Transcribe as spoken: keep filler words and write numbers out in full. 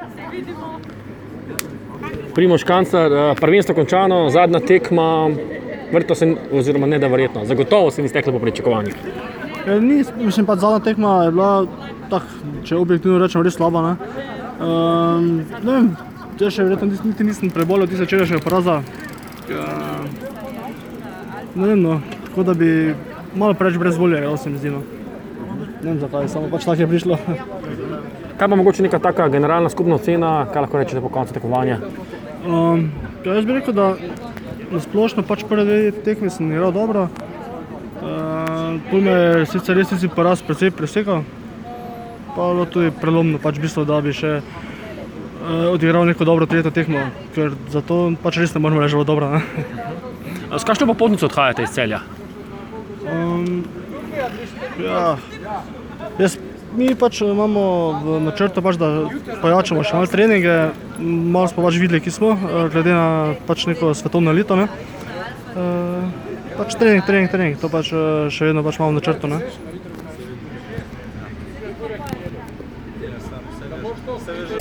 Primož Kancler, prvenstvo končano, zadnja tekma, vrto se, oziroma ne da verjetno, zagotovo se ni steklo po pričakovanjih. E, ni, mislim pa zadnja tekma je bila, tak, če objektivno rečem, res slaba, ne. Um, ne vem, jaz še verjetno niti nisem prebolel tiste včerajšnjega poraza. Uh, ne vem, no, tako da bi malo preveč brez volje, ja, se mi zdi, no. Ne vem zakaj, samo pač tako je prišlo. Kaj pa mogoče neka taka generalna skupna ocena, kaj lahko rečete po koncu tekmovanja? Um, ja, jaz bi rekel, da na splošno pač prve dve tekmi sem igral dobro. Uh, pol me je sicer res tisti poraz precej presekal, pa je bilo tudi prelomno, pač v bistvu, da bi še uh, odigral neko dobro tretjo tekmo, ker zato pač res ne moramo reči, da bo dobro, ne. S kakšno popotnico odhajate iz Celja? Um, ja, jaz, mi pač imamo v načrtu, pač, da pojačamo še malo treninge, malo smo pač videli, ki smo, glede na pač neko svetovno elito, ne. Uh, pač trening, trening, trening, to pač še vedno pač imamo v načrtu, ne.